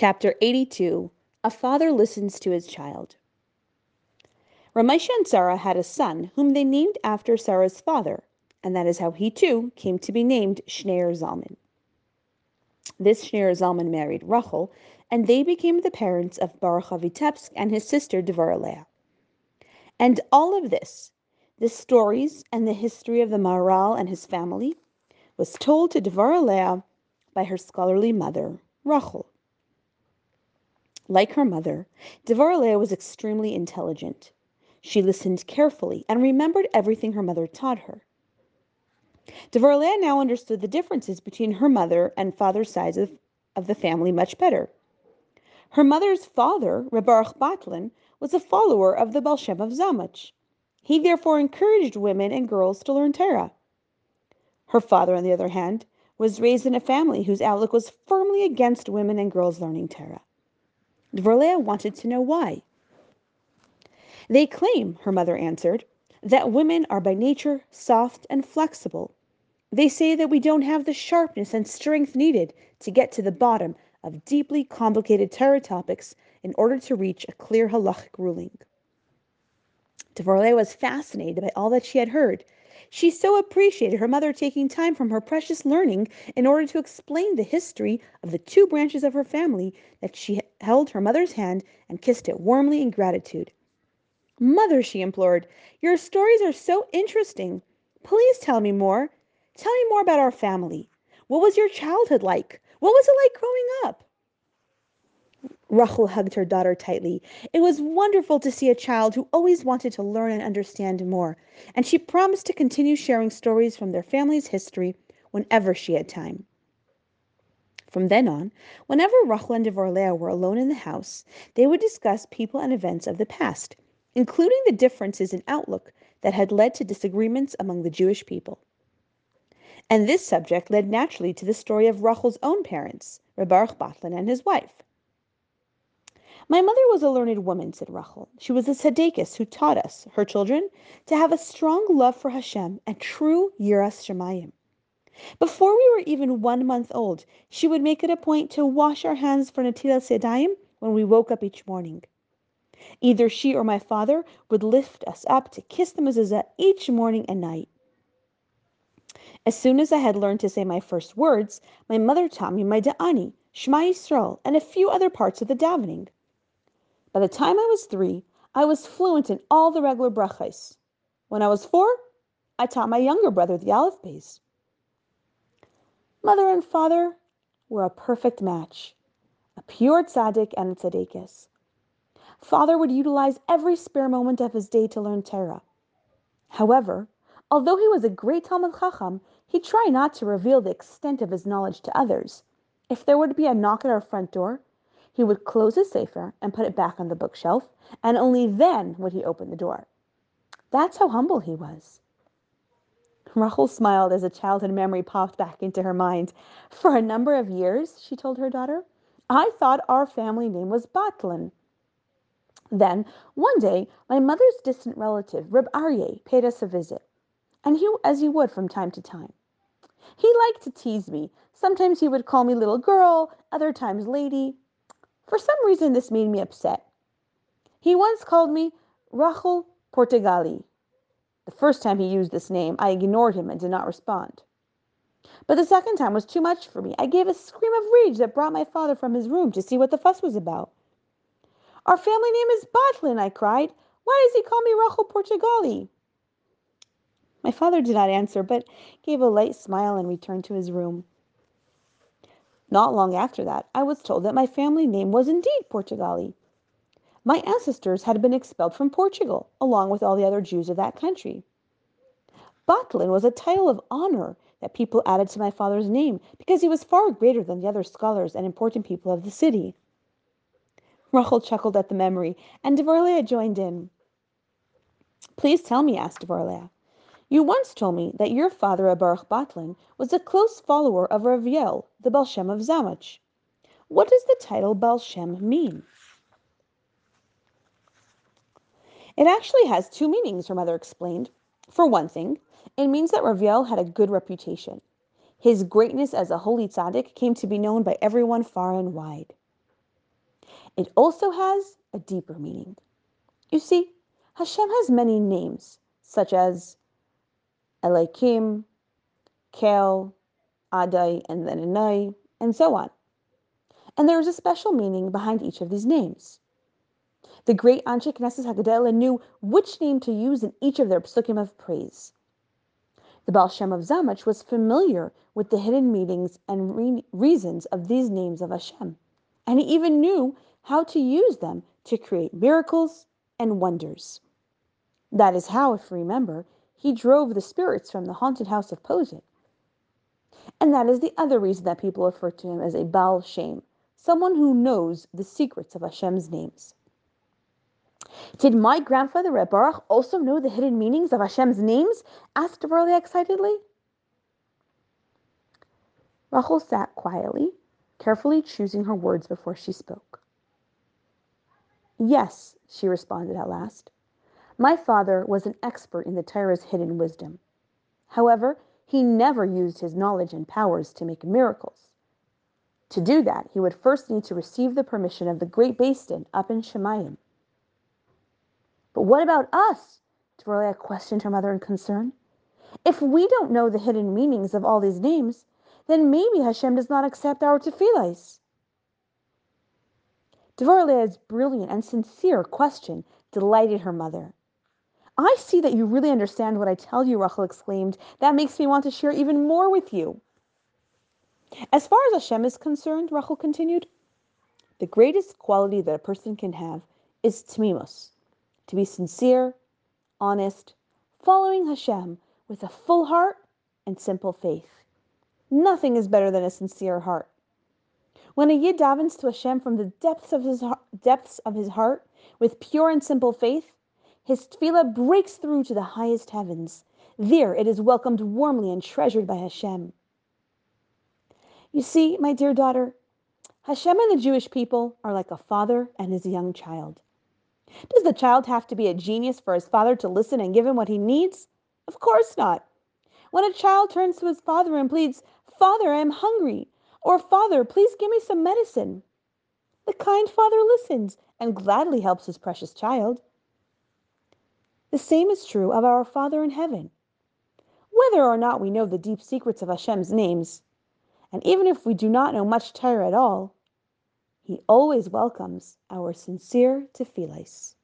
Chapter 82. A Father Listens to His Child. Ramesha and Sarah had a son whom they named after Sarah's father, and that is how he too came to be named Shneir Zalman. This Shneir Zalman married Rachel, and they became the parents of Baruch Vitebsk and his sister Devorah Leah. And all of this, the stories and the history of the Maharal and his family, was told to Devorah Leah by her scholarly mother, Rachel. Like her mother, Devorah Leah was extremely intelligent. She listened carefully and remembered everything her mother taught her. Devorah Leah now understood the differences between her mother and father's sides of the family much better. Her mother's father, Reb Baruch Batlin, was a follower of the Baal Shem of Zamach. He therefore encouraged women and girls to learn Torah. Her father, on the other hand, was raised in a family whose outlook was firmly against women and girls learning Torah. Devorah Leah wanted to know why. They claim, her mother answered, that women are by nature soft and flexible. They say that we don't have the sharpness and strength needed to get to the bottom of deeply complicated Torah topics in order to reach a clear halachic ruling. Devorah Leah was fascinated by all that she had heard. She so appreciated her mother taking time from her precious learning in order to explain the history of the two branches of her family that she held her mother's hand and kissed it warmly in gratitude. "Mother," she implored, "your stories are so interesting. Please tell me more. Tell me more about our family. What was your childhood like? What was it like growing up?" Rachel hugged her daughter tightly. It was wonderful to see a child who always wanted to learn and understand more, and she promised to continue sharing stories from their family's history whenever she had time. From then on, whenever Rachel and Devorah Leah were alone in the house, they would discuss people and events of the past, including the differences in outlook that had led to disagreements among the Jewish people. And this subject led naturally to the story of Rachel's own parents, Reb Baruch Batlin and his wife. "My mother was a learned woman," said Rachel. "She was a tzaddikus who taught us, her children, to have a strong love for Hashem and true yiras shamayim. Before we were even 1 month old, she would make it a point to wash our hands for Netilas Yadayim when we woke up each morning. Either she or my father would lift us up to kiss the mezuzah each morning and night. As soon as I had learned to say my first words, my mother taught me my Da'ani, Shema Yisrael, and a few other parts of the davening. By the time I was 3, I was fluent in all the regular brachos. When I was 4, I taught my younger brother the Aleph Beis. Mother and father were a perfect match, a pure tzaddik and a tzaddikis. Father would utilize every spare moment of his day to learn Torah. However, although he was a great Talmid Chacham, he tried not to reveal the extent of his knowledge to others. If there would be a knock at our front door, he would close his sefer and put it back on the bookshelf, and only then would he open the door. That's how humble he was. Rachel smiled as a childhood memory popped back into her mind. "For a number of years," she told her daughter, "I thought our family name was Batlin. Then, one day, my mother's distant relative, Reb Aryeh, paid us a visit, and as he would from time to time. He liked to tease me. Sometimes he would call me little girl, other times lady. For some reason, this made me upset. He once called me Rachel Portugali. The first time he used this name, I ignored him and did not respond. But the second time was too much for me. I gave a scream of rage that brought my father from his room to see what the fuss was about. 'Our family name is Batlin,' I cried. 'Why does he call me Rachel Portugali?' My father did not answer, but gave a light smile and returned to his room. Not long after that, I was told that my family name was indeed Portugali. My ancestors had been expelled from Portugal, along with all the other Jews of that country. Batlin was a title of honor that people added to my father's name because he was far greater than the other scholars and important people of the city." Rachel chuckled at the memory, and Devorah Leah joined in. "Please tell me," asked Devorah Leah. "You once told me that your father, Baruch Batlin, was a close follower of Rav Yel, the Baal Shem of Zamach. What does the title Baal Shem mean?" "It actually has two meanings," her mother explained. "For one thing, it means that Rav Yel had a good reputation. His greatness as a holy tzaddik came to be known by everyone far and wide. It also has a deeper meaning. You see, Hashem has many names, such as Elohim, Kel, Adai, and then Enai, and so on. And there is a special meaning behind each of these names. The great Anshe Knesset Haggadah knew which name to use in each of their psukim of praise. The Baal Shem of Zamach was familiar with the hidden meanings and reasons of these names of Hashem, and he even knew how to use them to create miracles and wonders. That is how, if you remember, he drove the spirits from the haunted house of Pozit. And that is the other reason that people refer to him as a Baal Shem, someone who knows the secrets of Hashem's names. Did my grandfather Reb Baruch also know the hidden meanings of Hashem's names? Asked Devorah excitedly. Rachel sat quietly, carefully choosing her words before she spoke. Yes, she responded at last. My father was an expert in the Torah's hidden wisdom. However, he never used his knowledge and powers to make miracles. To do that, he would first need to receive the permission of the great Beis Din up in Shemayim. But what about us? Devorah questioned her mother in concern. If we don't know the hidden meanings of all these names, then maybe Hashem does not accept our tefillahs. Devorah's brilliant and sincere question delighted her mother. I see that you really understand what I tell you, Rachel exclaimed. That makes me want to share even more with you. As far as Hashem is concerned, Rachel continued, the greatest quality that a person can have is tmimos, to be sincere, honest, following Hashem with a full heart and simple faith. Nothing is better than a sincere heart. When a Yid davens to Hashem from the depths of his heart with pure and simple faith, his tefillah breaks through to the highest heavens. There it is welcomed warmly and treasured by Hashem. You see, my dear daughter, Hashem and the Jewish people are like a father and his young child. Does the child have to be a genius for his father to listen and give him what he needs? Of course not. When a child turns to his father and pleads, Father, I am hungry, or Father, please give me some medicine, the kind father listens and gladly helps his precious child. The same is true of our Father in heaven. Whether or not we know the deep secrets of Hashem's names, and even if we do not know much Torah at all, he always welcomes our sincere tefillahs.